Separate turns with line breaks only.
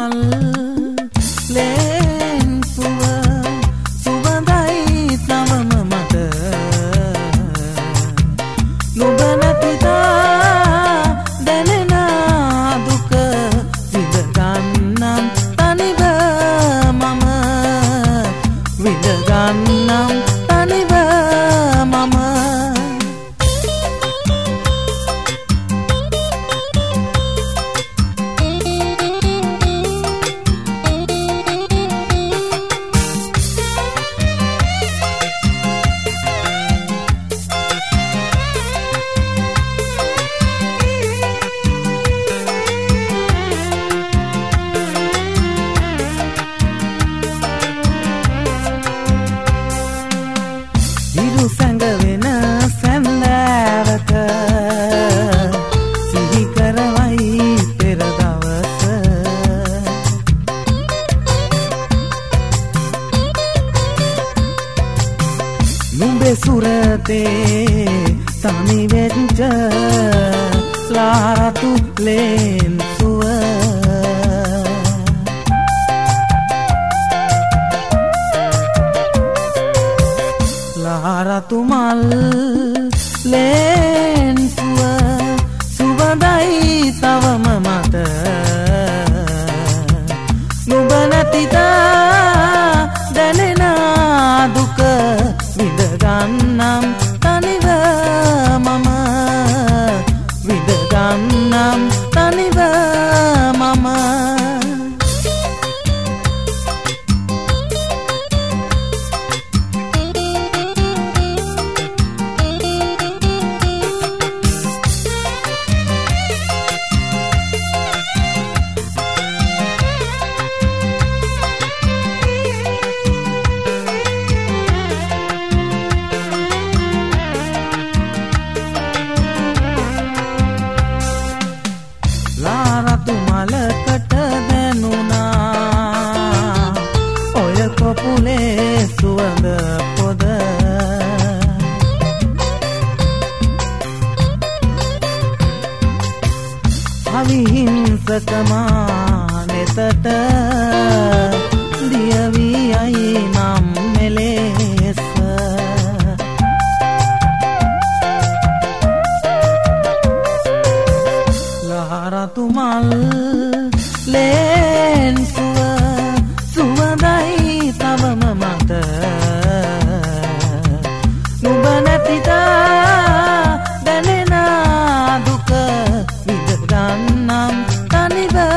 මල් ලේන් සුව සුවඳයි තවම මට නුඹ නැතිදා දැනෙන දුක විඳ ගන්නම් තනිව මම විඳ ගන්නම් තනිව මම සැඟවෙන සැන්ලෑවක සිහි කරවයි පෙර දවස නුඹේ සුරතේ තනි වෙච්ච ලාරතු ලේන් සුව රතු මල් ලේන් සුව සුවඳයි තවම මට නුඹ නැතිදා දැනෙන දුක විඳ ගන්නම් තනිව මම විඳ ගන්නම් තනිව මම ලාරතු මලකට දැනුණා ඔය කොපුලේ සුවඳ පොද අවිහිංසකමා නෙතට දියවී යයි නම් මෙලෙස රතු මල් ලේන් සුව සුවඳයි තවම මට නුඹ නැතිදා දැනෙන දුක විඳ ගන්නම් තනිව